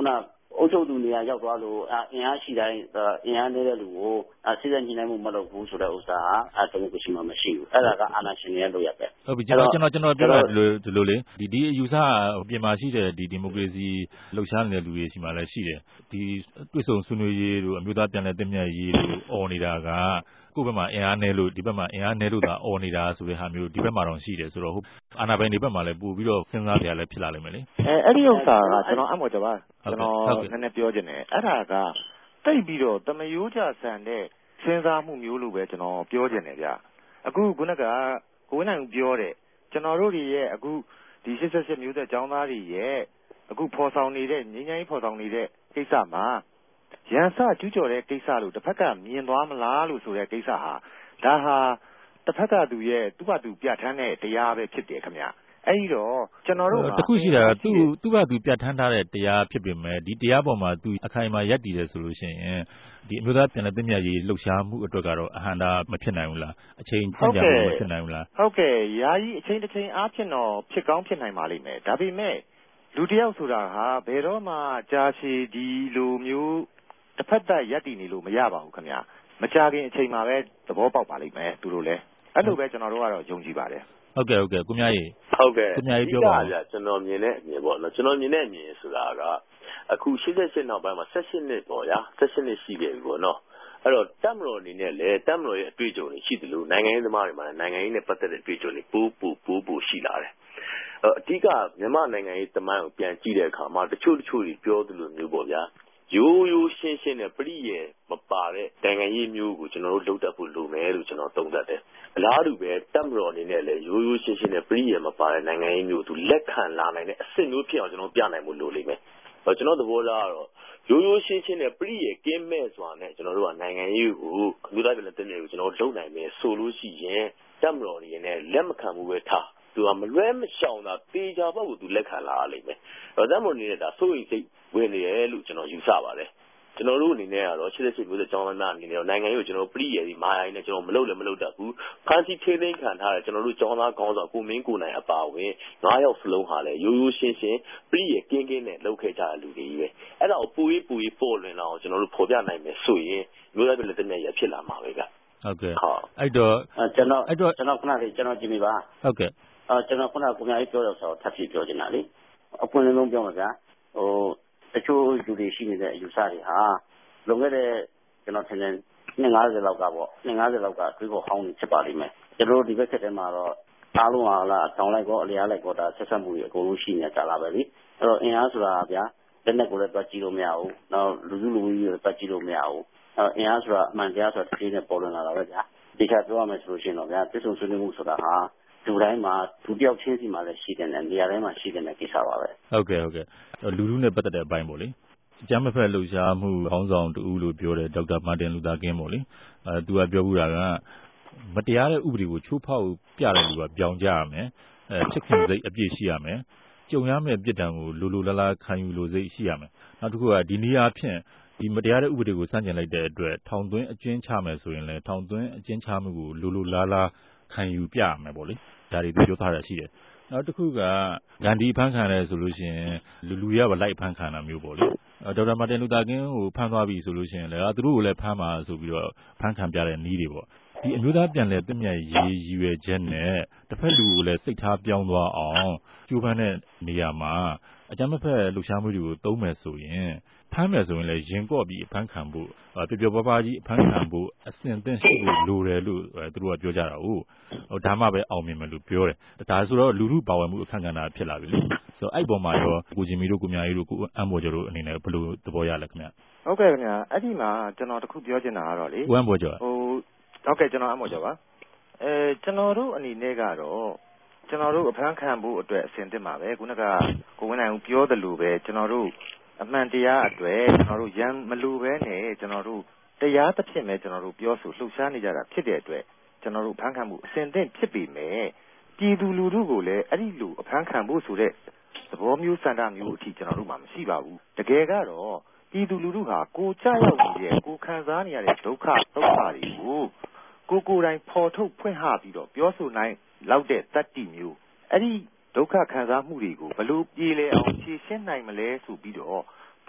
အုပ်ချုပ်သူနေရာရောက်သွားလို့အင်အားရှိတိုင်းအင်အားနေတဲ့လူကိုစိတ်ညှိနှိုင်းမှုမလုပ်ဘူးဆိုတဲ့ဥစ္စာဟာဒီမိုကရေစီမှာမရှိဘူးအဲ့ဒါကအာဏာရှင်တွေရဲ့လုပ်ရပဲဟုတ်ပြီကျွန်တော်ပြောတာဒီလိုလေဒီအယူဆပြင်မှာရှိတဲ့ဒီမိုကရေစီလှုပ်ရှားနေတဲ့လူတွေရှိမှလည်းရှိတယ်ဒီတွေ့ဆုံဆွေးနွေးရေးတို့အမျိုးသားပြန်လည်သင့်မြတ်ရေးတို့អော်နေတာကကိုယ့်ဘက်မှာအင်အားနည်းလို့ဒီဘက်မှာအင်အားနည်းလို့သာអော်နေတာဆိုတဲ့ဟာမျိုးဒီဘက်မှာတော့ရှိတယ်ဆိုတော့အာဏာပိုင်တွေဘက်မှာလည်းပို့ပြီးတော့စဉ်းစားကြရလဲဖြစ်လာလိမ့်မယ်လေအဲ့ဒီဥစ္စာကကျွန်တော်အမော်ကြပါကျွန်တော်နည်းနည်းပြောချင်တယ်အဲ့ဒါကတိတ်ပြီးတော့တမယိုးကြဆန်တဲ့စဉ်းစားမှုမျိုးလို့ပဲကျွန်တော်ပြောချင်တယ်ဗျအခုခုနကကိုဝင်းနိုင်ပြောတဲ့ကျွန်တော်တို့တွေရဲ့အခုဒီ88မျိုးဆက်ចောင်းသားတွေရဲ့အခုဖော်ဆောင်နေတဲ့ငြိမ်းချမ်းရေးဖော်ဆောင်နေတဲ့ကိစ္စမှာရန်စကျူးကျော်တဲ့ကိစ္စလို့တစ်ဖက်ကမြင်သွားမလားလို့ဆိုတဲ့ကိစ္စဟာဒါဟာတစ်ဖက်ကသူရဲ့သူ့ဘာသူပြဋ္ဌာန်းတဲ့တရားပဲဖြစ်တယ်ခင်ဗျအဲ့ဒီတော့ကျွန်တော်တို့တခုရှိတာသူ့ဘာသူပြဋ္ဌာန်းထားတဲ့တရားဖြစ်ပေမဲ့ဒီတရားပေါ်မှာသူအခိုင်အမာရပ်တည်တယ်ဆိုလို့ရှိရင်ဒီအမျိုးသားပြန်လည်သင့်မြတ်ရေးလှုပ်ရှားမှုအတွက်ကတော့အဟံတာမဖြစ်နိုင်ဘူးလားအချိန်ကြန့်ကြာမှုမဖြစ်နိုင်ဘူးလားဟုတ်ကဲ့ယာယီအချိန်တစ်ချိန်အားဖြင့်တော့ဖြစ်ကောင်းဖြစ်နိုင်ပါလိမ့်မယ်ဒါပေမဲ့လူတယောက်ဆိုတာဟာဘယ်တော့မှကြာရှည်ဒီလိုမျိုးတစ်ဖက်သက်ရပ်တည်နေလို့မရပါဘူးခင်ဗျမကြခင်အချိန်မှာပဲသဘောပေါက်ပါလိမ့်မယ်သူတို့လည်းအဲ့လိုပဲကျွန်တော်တို့ကတော့ယုံကြည်ပါတယ်ဟုတ်ကဲ့ကိုမြကြီးဟုတ်ကဲ့ကိုမြကြီးပြောပါဗျာကျွန်တော်မြင်တဲ့အမြင်ပေါ့နော်ကျွန်တော်မြင်တဲ့အမြင်ဆိုတာကအခု88နောက်ပိုင်းမှာ18နှစ်ပေါ့ဗျာ18နှစ်ရှိခဲ့ပြီပေါ့နော်အဲ့တော့တပ်မတော်အနေနဲ့လည်းတပ်မတော်ရဲ့အတွေ့အကြုံတွေရှိတယ်လို့နိုင်ငံရေးသမားတွေမှာနိုင်ငံရေးနဲ့ပတ်သက်တဲ့အတွေ့အကြုံတွေပိုးရှိလာတယ်အဓိကမြန်မာနိုင်ငံရေးသမိုင်းကိုပြန်ကြည့်တဲ့အခါမှာတချို့တွေပြောသလိုမျိုးပေါ့ဗျာရိုးရှင်းနဲ့ပြည့်ရဲ့မပါတဲ့နိုင်ငံရေးမျိုးကိုကျွန်တော်တို့လုပ်တတ်ဖို့လိုမယ်လို့ကျွန်တော်သုံးသပ်တယ်အလားတူပဲတပ်မတော်အနေနဲ့လည်းရိုးရှင်းနဲ့ပြည့်ရဲ့မပါတဲ့နိုင်ငံရေးမျိုးသူလက်ခံလာနိုင်တဲ့အဆင့်မျိုးဖြစ်အောင်ကျွန်တော်ပြနိုင်ဖို့လိုလိမ့်မယ်ကျွန်တော်သဘောထားကတော့ရိုးရှင်းနဲ့ပြည့်ရဲ့ကင်းမဲ့စွာနဲ့ကျွန်တော်တို့ကနိုင်ငံရေးကိုအမျိုးသားပြည်လက်တွေကိုကျွန်တော်လုပ်နိုင်မယ်ဆိုလို့ရှိရင်တပ်မတော်အနေနဲ့လက်မခံဘူးပဲထားသူကမလွဲမရှောင်တာတေချာပေါ့ကိုသူလက်ခံလာရလိမ့်မယ်တပ်မတော်အနေနဲ့ဒါစိုးရိမ်စိတ်ဝင်နေတယ်လို့ကျွန်တော်ယူဆပါတယ်ကျွန်တော်တို့အနေနဲ့ကတော့88မျိုးဆက်ကျောင်းသားအနေနဲ့နိုင်ငံရေးကိုကျွန်တော်ပြည်ရည်ဒီမာယာနဲ့ကျွန်တော်မလုပ်တတ်ဘူးဖန်စီထိသိမ်းခံထားတဲ့ကျွန်တော်တို့ကျောင်းသားခေါင်းဆောင်ကိုမင်းကိုနိုင်အပါဝင်9ယောက်စလုံးဟာလည်းရိုးရှင်းပြည်ရည်ကင်းနဲ့လုပ်ခဲ့ကြတဲ့လူတွေကြီးပဲအဲ့ဒါကိုပူရေးပေါ်လွင်လာအောင်ကျွန်တော်တို့ဖော်ပြနိုင်မယ်ဆိုရင်မျိုးသားပြည်လက်တည်းရဖြစ်လာမှာပဲဗျဟုတ်ကဲ့အဲ့တော့ကျွန်တော်ခဏလေးကျွန်တော်ကြည့်မိပါဟုတ်ကဲ့ကျွန်တော်ခုနကကိုများကြီးပြောတော့ဆိုတော့ထပ်ပြီးပြောချင်တာလေအပွင့်လုံးပြောမှာဗျာတချို့လူတွေရှိနေတဲ့အယူဆတွေဟာလွန်ခဲ့တဲ့ကျွန်တော်ထင်တယ်250လောက်ကပေါ့250လောက်ကတွေးပေါ်ဟောင်းနေဖြစ်ပါလိမ့်မယ်ကျွန်တော်တို့ဒီဘက်ခက်ထဲမှာတော့အားလုံးဟာလားတောင်းလိုက်ကောအလျားလိုက်ကောဒါဆက်ဆက်မှုတွေအကုန်လုံးရှိနေတာလာပဲလေအဲ့တော့အင်အားဆိုတာဗျာလက်နဲ့ကိုလည်းတွက်ကြည့်လို့မရဘူးနောက်လူစုလူဝေးတွေတွက်ကြည့်လို့မရဘူးအင်အားဆိုတာအမှန်တရားဆိုတာတစ်ချိန်နဲ့ပေါ်လွင်လာတာပဲဗျာဒီကပြောရမယ်ဆိုလို့ရှိရင်တော့ဗျာပြည့်စုံဆွေးနွေးမှုဆိုတာဟာလူတိုင်းမှာသူတယောက်ချင်းစီမှာလည်းရှိတယ်နေရာတိုင်းမှာရှိတဲ့ကိစ္စပါပဲဟုတ်ကဲ့လူလူနဲ့ပတ်သက်တဲ့အပိုင်းပေါ့လေအကြမ်းမဖက်လှုပ်ရှားမှုခေါင်းဆောင်တူလို့ပြောတဲ့ဒေါက်တာမာတင်လူသာကင်းပေါ့လေသူကပြောဘူးတာကမတရားတဲ့ဥပဒေကိုချိုးဖောက်ပြတဲ့လူကပြောင်းကြရမယ်ချစ်ခင်စိတ်အပြည့်ရှိရမယ်ကြုံရမယ့်ပြစ်ဒဏ်ကိုလိုလားလားခံယူလို့စိတ်ရှိရမယ်နောက်တစ်ခုကဒီနေရာဖြင့်ဒီမတရားတဲ့ဥပဒေကိုစန့်ကျင်လိုက်တဲ့အတွက်ထောင်သွင်းအကျဉ်းချမယ်ဆိုရင်လည်းထောင်သွင်းအကျဉ်းချမှုကိုလိုလားခံယူပြရမယ်ပေါ့လေဒါတွေပြောထားတာရှိတယ်နောက်တစ်ခုကဂန္ဒီဖမ်းခံရတယ်ဆိုလို့ရှိရင်လူရပါလိုက်ဖမ်းခံတာမျိုးပေါ့လေဒေါက်တာမာတင်လူသာကင်းကိုဖမ်းသွားပြီဆိုလို့ရှိရင်လည်းသူတို့ကိုလည်းဖမ်းပါဆိုပြီးတော့ဖမ်းခံပြတဲ့နည်းတွေပေါ့ဒီအမျိုးသားပြန်လည်သင့်မြတ်ရေးရည်ရွယ်ချက်နဲ့တစ်ဖက်လူကိုလည်းစိတ်ထားပြောင်းသွားအောင်ကြိုးပမ်းတဲ့နေရာမှာအကြမ်းမဖက်လှုပ်ရှားမှုတွေကိုသုံးမယ်ဆိုရင်ဖမ်းမယ်ဆိုရင်လည်းရင်ကော့ပြီးအဖမ်းခံဖို့ပျော်ပျော်ပါးကြီးအဖမ်းခံဖို့အစဉ်အသင့်ရှိဖို့လိုတယ်လို့သူတို့ကပြောကြတာဟုတ်ဒါမှပဲအောင်မြင်မယ်လို့ပြောတယ်ဒါဆိုတော့လူထုပါဝင်မှုအခန့်ကဏ္ဍဖြစ်လာပြီလေဆိုတော့အဲ့ပေါ်မှာရောကိုဂျင်မီတို့ကိုမြကြီးတို့ကိုအမ်ဘော်ကျော်တို့အနေနဲ့ဘယ်လိုသဘောရလဲခင်ဗျဟုတ်ကဲ့ခင်ဗျအဲ့ဒီမှာကျွန်တော်တခုပြောချင်တာကတော့လေကိုအမ်ဘော်ကျော်ဟုတ်ကဲ့ကျွန်တော်အမ်ဘော်ကျော်ပါကျွန်တော်တို့အနေနဲ့ကတော့ကျွန်တော်တို့အဖမ်းခံဖို့အတွက်အစဉ်သင့်ပါပဲခုနကကိုဝင်းနိုင်ဦးပြောသလိုပဲကျွန်တော်တို့အမှန်တရားအတွက်ကျွန်တော်တို့ရန်မလိုပဲနဲ့ကျွန်တော်တို့တရားသဖြင့်ပဲကျွန်တော်တို့ပြောဆိုလှုပ်ရှားနေကြတာဖြစ်တဲ့အတွက်ကျွန်တော်တို့ဖမ်းခံမှုအစဉ်သင့်ဖြစ်ပေမဲ့ပြည်သူလူထုကိုလည်းအဲ့ဒီလိုအဖမ်းခံဖို့ဆိုတဲ့သဘောမျိုးစံတမျိုးအထိကျွန်တော်တို့မှမရှိပါဘူးတကယ်ကတော့ပြည်သူလူထုဟာကိုကြောက်ရောက်နေတဲ့ကိုခံစားနေရတဲ့ဒုက္ခတွေကိုကိုယ်တိုင်ဖော်ထုတ်ဖွင့်ဟပြီးတော့ပြောဆိုနိုင်လောက်တဲ့တတ္တိမျိုးအဲ့ဒီဒုက္ခခံစားမှုတွေကိုဘယ်လိုပြေလည်အောင်ဖြေရှင်းနိုင်မလဲဆိုပြီးတော့ဖ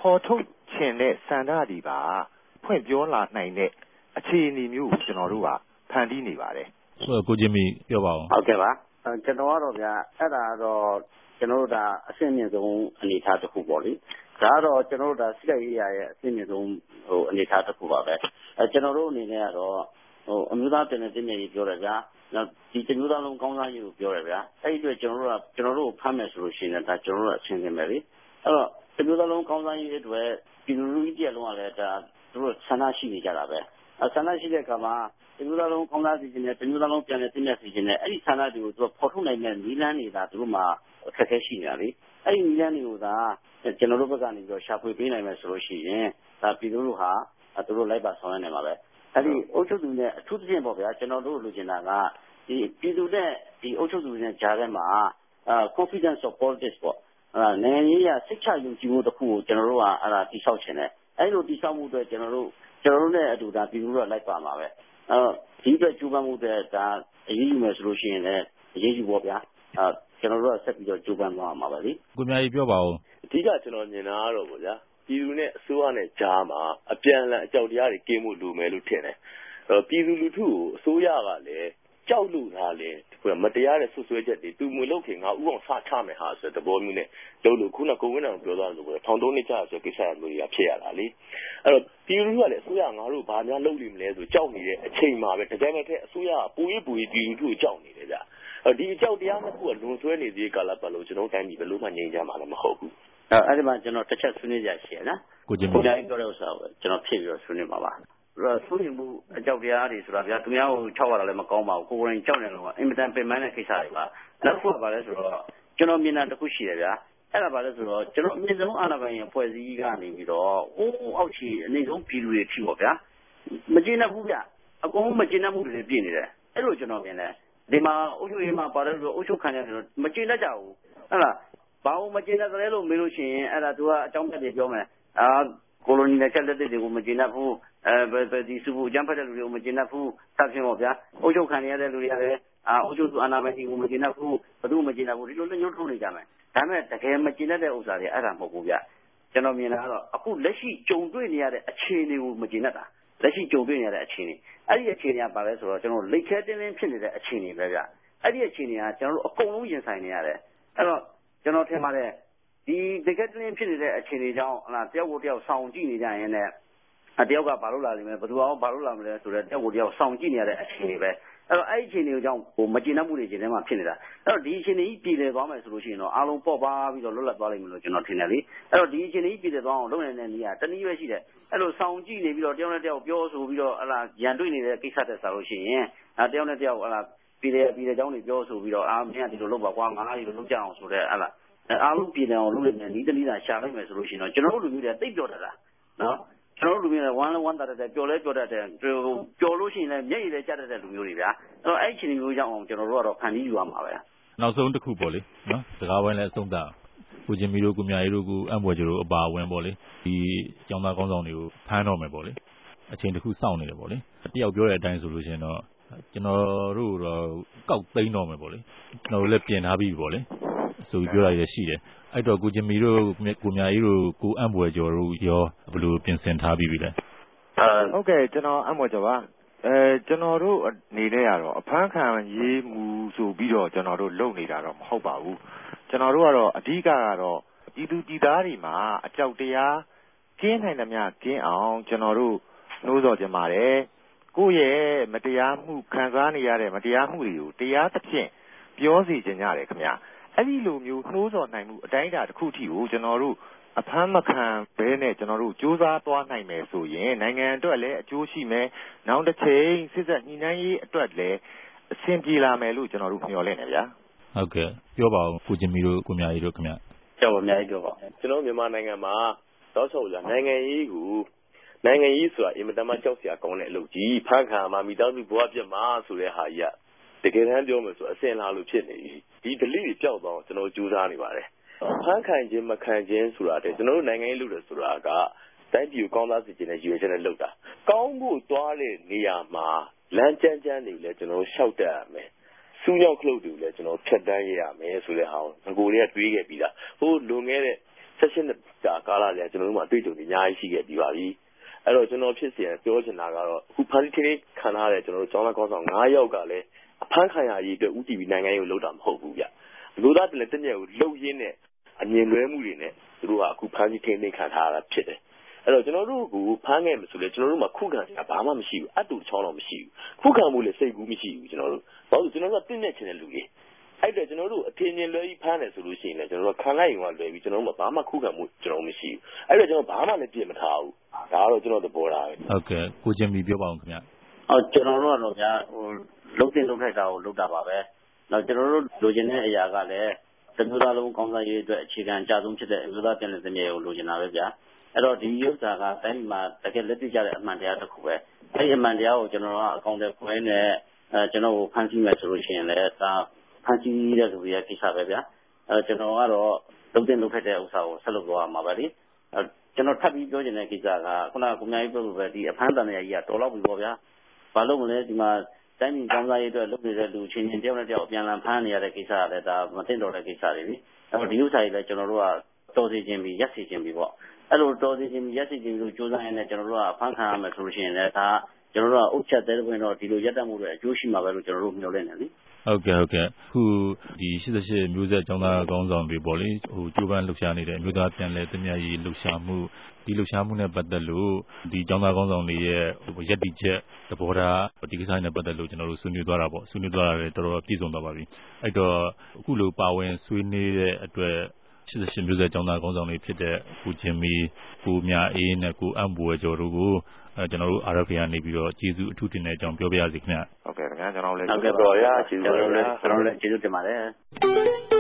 ဖော်ထုတ်ချင်တဲ့ဆန္ဒတွေပါဖွင့်ပြောလာနိုင်တဲ့အခြေအနေမျိုးကိုကျွန်တော်တို့ကဖန်တီးနေပါတယ်ကိုဂျင်မီပြောပါဦးဟုတ်ကဲ့ပါကျွန်တော်ကတော့ဗျာအဲ့ဒါတော့ကျွန်တော်တို့ဒါအဆင့်မြင့်ဆုံးအနေအထားတစ်ခုပေါ့လေဒါကတော့ကျွန်တော်တို့ဒါစိတ်ရေးရရဲ့အဆင့်မြင့်ဆုံးအနေအထားတစ်ခုပါပဲကျွန်တော်တို့အနေနဲ့ကတော့အမျိုးသားတင်တဲ့တင်မြေကြီးပြောရဗျာနောက်ဒီတမျိုးသားလုံးကောင်းစားရေးကိုပြောရဗျာအဲ့ဒီအတွက်ကျွန်တော်တို့ဖမ်းမယ်ဆိုလို့ရှိရင်ဒါကျွန်တော်တို့အဆင်သင့်ပဲလေအဲ့တော့တမျိုးသားလုံးကောင်းစားရေးအတွက်ပြည်သူလူထုကြီးလုံးကလည်းဒါတို့ဆန္ဒရှိနေကြတာပဲဆန္ဒရှိတဲ့အခါမှာတမျိုးသားလုံးကောင်းစားစီခြင်းနဲ့တမျိုးသားလုံးပြန်လည်တင်မြတ်စီခြင်းနဲ့အဲ့ဒီဆန္ဒတွေကိုသူဖော်ထုတ်နိုင်တဲ့နည်းလမ်းတွေဒါတို့မှအခက်အခဲရှိနေတာလေအဲ့ဒီနည်းလမ်းတွေကိုဒါကျွန်တော်တို့ဘက်ကနေပြီးတော့ရှာဖွေပေးနိုင်မယ်ဆိုလို့ရှိရင်ဒါပြည်သူလူဟာသူတို့လိုက်ပါဆောင်ရွက်နေမှာပဲအဲ့ဒီအုပ်ချုပ်သူနဲ့အထူးသဖြင့်ပေါ့ဗျာကျွန်တော်တို့လိုချင်တာကဒီပြည်သူနဲ့ဒီအုပ်ချုပ်သူနဲ့ကြားထဲမှာconfidence of politics ပေါ့နိုင်ငံရေးရစိတ်ချယုံကြည်မှုတစ်ခုကိုကျွန်တော်တို့ကအဲ့ဒါတိဆောက်ခြင်းနဲ့အဲ့လိုတိဆောက်မှုအတွက်ကျွန်တော်တို့နဲ့အတူဒါပြည်သူတို့လိုက်ပါမှာပဲဒီအတွက်ကြိုးပမ်းမှုတွေဒါအရေးယူမယ်ဆိုလို့ရှိရင်လည်းအရေးယူပေါ့ဗျာကျွန်တော်တို့ကဆက်ပြီးတော့ကြိုးပမ်းသွားမှာပါလေကိုမြကြီးပြောပါဦးအဓိကကျွန်တော်မြင်တာကတော့ပေါ့ဗျာပြည်သူနဲ့အစိုးရနဲ့ကြားမှာအပြန်အလှန်အကြောက်တရားတွေကင်းမှုလိုမယ်လို့ထင်တယ်ပြည်သူလူထုကိုအစိုးရကလည်းကြောက်လို့သားလေမတရားတဲ့ဆွဆွဲချက်တွေသူမွေလို့ခင်ငါဥအောင်စချမယ်ဟာဆိုတဲ့သဘောမျိုးနဲ့လုပ်လို့ခုနကိုဝင်းအောင်ပြောသွားလို့ထောင်တုံးနေကြဆိုကိစ္စမျိုးတွေကဖြစ်ရတာလေအဲ့တော့ပြည်သူကလည်းအစိုးရငါတို့ဘာများလုပ်လိမ့်မလဲဆိုကြောက်နေတဲ့အချိန်မှာပဲတကယ်မဲ့တဲ့အစိုးရကပူရေးပြည်သူကိုကြောက်နေတယ်ဗျဒီအကြောက်တရားနှစ်ခုကလွန်ဆွဲနေသေးကာလပတ်လုံးကျွန်တော်တိုင်းပြည်ဘယ်လိုမှငြိမ်းချမ်းမှာလည်းမဟုတ်ဘူးအဲ့ဒီမှာကျွန်တော်တစ်ချက်ဆွေးနွေးကြရှိရနော်ကိုဂျင်မီပြောတဲ့ဥစ္စာကိုကျွန်တော်ဖြည့်ပြီးတော့ဆွေးနွေးပါပါဆွေးနွေးမှုအကြောက်တရားတွေဆိုတာဗျာသူများကို၆ရတာလည်းမကောင်းပါဘူးကိုယ်ကိုယ်တိုင်ကြောက်နေလို့အင်မတန်ပင်ပန်းတဲ့ကိစ္စတွေပါနောက်တစ်ခုကဘာလဲဆိုတော့ကျွန်တော်မြင်တာတစ်ခုရှိတယ်ဗျာအဲ့ဒါဘာလဲဆိုတော့ကျွန်တော်အမြင့်ဆုံးအာဏာပိုင်ရဲ့ဖွဲ့စည်းကနေပြီးတော့အောက်ခြေအနေဆုံးပြည်သူတွေဖြစ်ပေါ့ဗျာမကျေနပ်ဘူးဗျအကုန်လုံးမကျေနပ်မှုတွေပြည့်နေတယ်အဲ့လိုကျွန်တော်မြင်တယ်ဒီမှာအုပ်ချုပ်ရေးမှာပါတယ်ဆိုတော့အုပ်ချုပ်ခံရတယ်ဆိုတော့မကျေနပ်ကြဘူးဟုတ်လားဘာလို့မကျေနပ်တယ်လို့မေးလို့ရှိရင်အဲ့ဒါသူကအကြောင်းပြတယ်ပြောမယ်ကိုလိုနီနဲ့ချက်လက်တွေကိုမကျေနပ်ဘူးဒီစုဖို့အကြမ်းဖက်တဲ့လူတွေကိုမကျေနပ်ဘူးစသဖြင့်ပေါ့ဗျာအုပ်ချုပ်ခံရတဲ့လူတွေရတယ်အုပ်ချုပ်သူအာဏာပိုင်တွေကိုမကျေနပ်ဘူးဘယ်သူမှမကျေနပ်ဘူးဒီလိုလက်ညှိုးထိုးနေကြမယ်ဒါပေမဲ့တကယ်မကျေနပ်တဲ့ဥစ္စာတွေအဲ့ဒါမဟုတ်ဘူးဗျကျွန်တော်မြင်တာကတော့အခုလက်ရှိကြုံတွေ့နေရတဲ့အခြေအနေကိုမကျေနပ်တာလက်ရှိကြုံတွေ့နေရတဲ့အခြေအနေအဲ့ဒီအခြေအနေကဘာလဲဆိုတော့ကျွန်တော်လိတ်ခဲတင်းတင်းဖြစ်နေတဲ့အခြေအနေပဲဗျအဲ့ဒီအခြေအနေကကျွန်တော်တို့အကုန်လုံးရင်ဆိုင်နေရတယ်အဲ့တော့ကျွန်တော်ထင်ပါတယ်ဒီတကယ်တင်းဖြစ်နေတဲ့အခြေအနေကြောင့်တယောက်ကိုတယောက်ဆောင်ကြည့်နေကြရင်လည်းတယောက်ကဘာလို့လာလိမ့်မယ်ဘယ်သူကဘာလို့လာမလဲဆိုတော့တယောက်ကိုတယောက်ဆောင်ကြည့်နေရတဲ့အခြေအနေပဲအဲ့တော့အဲ့ဒီအခြေအနေကြောင့်မကျေနပ်မှုတွေခြင်းထဲမှာဖြစ်နေတာအဲ့တော့ဒီအခြေအနေကြီးပြည်လည်သွားမယ်ဆိုလို့ရှိရင်တော့အားလုံးပေါ့ပါပြီးတော့လွတ်လပ်သွားလိမ့်မယ်လို့ကျွန်တော်ထင်တယ်လေအဲ့တော့ဒီအခြေအနေကြီးပြည်လည်သွားအောင်လုပ်နေတဲ့နေရာတနည်းပဲရှိတယ်အဲ့လိုဆောင်ကြည့်နေပြီးတော့တယောက်နဲ့တယောက်ပြောဆိုပြီးတော့ရန်တွေ့နေတဲ့ကိစ္စတက်စားလို့ရှိရင်တယောက်နဲ့တယောက်ပြည်လည်ကြောင်းတွေပြောဆိုပြီးတော့မင်းကဒီလိုလုပ်ပါကွာငါဒီလိုလုပ်ကြအောင်ဆိုတဲ့အားလုံးပြည်လည်အောင်လုပ်နေတယ်ဒီတနည်းသာရှာလိုက်မယ်ဆိုလို့ရှိရင်တော့ကျွန်တော်တို့လူမျိုးတွေတိတ်ပြောတတ်တာနော်ကျွန်တော်တို့လူမျိုးတွေဝမ်းတတ်တယ်ပျော်လဲပျော်တတ်တယ်ပျော်လို့ရှိရင်လည်းမျက်ရည်လည်းကျတတ်တဲ့လူမျိုးတွေဗျာအဲ့ဒီအခြေအနေမျိုးကြောင့်အောင်ကျွန်တော်တို့ကတော့ဖန်တီးယူရမှာပဲနောက်ဆုံးတစ်ခုပေါ့လေနော်စကားဝိုင်းလည်းအဆုံးသတ်ကိုဂျင်မီတို့ကိုမြရီတို့ကိုအံ့ဘွယ်ကျတို့အပါဝင်ပေါ့လေဒီကျောင်းသားကောင်းဆောင်တွေကိုဖမ်းတော့မယ်ပေါ့လေအချိန်တစ်ခုစောင့်နေတယ်ပေါ့လေတယောက်ပြောတဲ့အတိုင်းဆိုလို့ရှိရင်တော့ကျွန်တော်တို့တော့ကောက်သိမ်းတော့မယ်ပေါ့လေကျွန်တော်တို့လည်းပြင်ထားပြီးပေါ့လေဆိုပြီးပြောရရရှိတယ်အဲ့တော့ကိုဂျင်မီတို့ကိုမြရီတို့ကိုအံ့ဘွယ်ကျော်တို့ရောဘယ်လိုပြင်ဆင်ထားပြီးပြီလဲဟုတ်ကဲ့ကျွန်တော်အံ့ဘွယ်ကျော်ပါကျွန်တော်တို့အနေနဲ့ကတော့အဖမ်းခံရေးမူဆိုပြီးတော့ကျွန်တော်တို့လုပ်နေတာတော့မဟုတ်ပါဘူးကျွန်တော်တို့ကတော့အဓိကကတော့ပြည်သူပြည်သားတွေမှာအကြောက်တရားကင်းနိုင်သမျှကင်းအောင်ကျွန်တော်တို့နှိုးဆော်ကြပါတယ်ကိုယ့်ရဲ့မတရားမှုခံစားနေရတဲ့မတရားမှုတွေကိုတရားသဖြင့်ပြောစီကြကြတယ်ခင်ဗျအဲ့ဒီလိုမျိုးနှိုးဆော်နိုင်မှုအတိုင်းအတာတစ်ခုထိကိုကျွန်တော်တို့အဖမ်းမခံဘဲနဲ့ကျွန်တော်တို့စူးစမ်းသွားနိုင်မယ်ဆိုရင်နိုင်ငံအတွက်လည်းအကျိုးရှိမယ်နောက်တစ်ချိန်စစ်ဆက်ညှိနှိုင်းရေးအတွက်လည်းအဆင်ပြေလာမယ်လို့ကျွန်တော်တို့မျှော်လင့်နေဗျာဟုတ်ကဲ့ပြောပါဦးကိုဂျင်မီတို့ကိုမြရီတို့ခင်ဗျကြောက်ပါမြရီတို့ပါကျွန်တော်မြန်မာနိုင်ငံမှာတော့ဆိုလာနိုင်ငံရေးဆိုတာအင်မတန်မှကြောက်စရာကောင်းတဲ့အလုပ်ကြီးဖမ်းခံမှာမိသားစုဘဝပြတ်မှာဆိုတဲ့ဟာကြီးကတကယ်တမ်းပြောမယ်ဆိုအစင်လာလို့ဖြစ်နေပြီဒီဒလိတွေပျောက်သွားအောင်ကျွန်တော်ကြိုးစားနေပါတယ်ဖမ်းခံခြင်းမခံခြင်းဆိုတာတဲ့ကျွန်တော်တို့နိုင်ငံရေးလုပ်တယ်ဆိုတာကတိုင်းပြည်ကိုကောင်းသားစေချင်တဲ့ရည်ရွယ်ချက်နဲ့လုပ်တာကောင်းဖို့သွားတဲ့နေရာမှာလမ်းကြမ်းတွေလည်းကျွန်တော်ရှောက်တတ်ရမယ်စူးညောက်ခလုတ်တွေလည်းကျွန်တော်ဖြတ်တန်းရရမယ်ဆိုတဲ့ဟာကိုငကိုတွေကတွေးခဲ့ပြီးသားဟိုလွန်ခဲ့တဲ့16 ကာလတွေကကျွန်တော်တို့မှာတွေ့ကြုံနေအများကြီးရှိခဲ့ပြီးပါပြီအဲ့တော့ကျွန်တော်ဖြစ်စီပြောချင်တာကတော့အခုဖန်တီးချင်းခံထားတဲ့ကျွန်တော်တို့ကျောင်းသားကောင်းဆောင်9ယောက်ကလည်းအဖမ်းခံရရေးအတွက် UTV နိုင်ငံရေးကိုလုပ်တာမဟုတ်ဘူးဗျလူသားတလည်းတမျက်ကိုလှုပ်ရင်းနဲ့အမြင်လွဲမှုတွေနဲ့သူတို့ကအခုဖမ်းဆီးထိန်းသိမ်းခံထားရတာဖြစ်တယ်အဲ့တော့ကျွန်တော်တို့ကဖမ်းခဲ့မှဆိုလေကျွန်တော်တို့မှာခုခံစရာဘာမှမရှိဘူးအတူချောင်းတော့မရှိဘူးခုခံမှုလည်းစိတ်ကူးမရှိဘူးကျွန်တော်တို့ဘာလို့ကျွန်တော်တို့ကတင်းနေချင်တဲ့လူတွေအဲ့တော့ကျွန်တော်တို့အထင်မြင်လွဲပြီးဖမ်းတယ်ဆိုလို့ရှိရင်လည်းကျွန်တော်တို့ခံလိုက်ရင်ကလွယ်ပြီးကျွန်တော်တို့ဘာမှခုခံမှုကျွန်တော်မရှိဘူးအဲ့တော့ကျွန်တော်ဘာမှလည်းပြင်မထားဘူးဒါကတော့ကျွန်တော်သဘောထားပဲဟုတ်ကဲ့ကိုချင်းမီပြောပါအောင်ခင်ဗျကျွန်တော်တို့ကတော့ဗျာလုံးတင်လုံးထိုက်တာကိုလုပ်တာပါပဲနောက်ကျွန်တော်တို့လိုချင်တဲ့အရာကလည်းတမျိုးသားလုံးကောင်းစားရေးအတွက်အခြေခံအကျဆုံးဖြစ်တဲ့အမျိုးသားပြည်နယ်သမီးကိုလိုချင်တာပဲဗျာအဲ့တော့ဒီဥစ္စာကတိုင်းမှာတကယ်လက်တွေ့ကျတဲ့အမှန်တရားတစ်ခုပဲအဲ့ဒီအမှန်တရားကိုကျွန်တော်ကအကောင့်တွေဖွင့်နေကျွန်တော်ကိုဖန်ဆီးမယ်ဆိုလို့ရှိရင်လည်းဒါဖန်ဆီးတဲ့လူတွေရဲ့ကိစ္စပဲဗျာကျွန်တော်ကတော့လုံးတင်လုံးထိုက်တဲ့ဥစ္စာကိုဆက်လုပ်သွားမှာပါလေကျွန်တော်ထပ်ပြီးပြောချင်တဲ့ကိစ္စကခုနကကိုများကြီးပြောလို့ပဲဒီအဖမ်းတန်ရကြီးကတော်တော့ပြီပေါ့ဗျာဘာလို့မလဲဒီမှာတိုင်းပြည်ကောင်းစားရေးအတွက်လုပ်နေတဲ့လူချင်းချင်းတယောက်နဲ့တယောက်အပြန်အလှန်ဖမ်းနေရတဲ့ကိစ္စကလည်းဒါမသိတော့တဲ့ကိစ္စတွေပြီအဲ့တော့ဒီဥစ္စာကြီးလည်းကျွန်တော်တို့ကတော်စီခြင်းပြီးရက်စီခြင်းပြီးပေါ့အဲ့လိုတော်စီခြင်းပြီးရက်စီခြင်းလို့ကြိုးစားရင်းနဲ့ကျွန်တော်တို့ကဖမ်းခံရမယ်ဆိုလို့ရှိရင်လည်းဒါကျွန်တော်တို့ကအုပ်ချက်တဲ့တွင်တော့ဒီလိုရက်တက်မှုတွေအကျိုးရှိမှာပဲလို့ကျွန်တော်တို့မျှော်လင့်နေလေဟုတ်ကဲ့ခုဒီ88မျိုးဆက်ကျောင်းသားကောင်းဆောင်တွေပေါ့လေကျိုးပန်းလှုပ်ရှားနေတဲ့အမျိုးသားပြန်လည်သင့်မြတ်ရေးလှုပ်ရှားမှုဒီလှုပ်ရှားမှုနဲ့ပတ်သက်လို့ဒီကျောင်းသားကောင်းဆောင်တွေရဲ့ယက်တီချက်သဘောထားဒီကိစ္စနဲ့ပတ်သက်လို့ကျွန်တော်တို့ဆွေးနွေးသွားတာပေါ့ဆွေးနွေးသွားတာလည်းတော်တော်ပြည့်စုံသွားပါပြီအဲ့တော့အခုလိုပါဝင်ဆွေးနွေးတဲ့အတွက်88မျိုးဆက်ကျောင်းသားကောင်းဆောင်တွေဖြစ်တဲ့ကိုချင်းမီကိုမြအေးနဲ့ကိုအံ့ဘွယ်ကျော်တို့ကိုကျွန်တော်တို့ RFA ကနေပြီးတော့ကျေးဇူးအထူးတင်တဲ့အကြောင်းပြောပြရစီခင်ဗျဟုတ်ကဲ့ခင်ဗျာကျွန်တော်လည်းဟုတ်ကဲ့ပါဗျာကျေးဇူးကျွန်တော်လည်းကျေးဇူးတင်ပါတယ်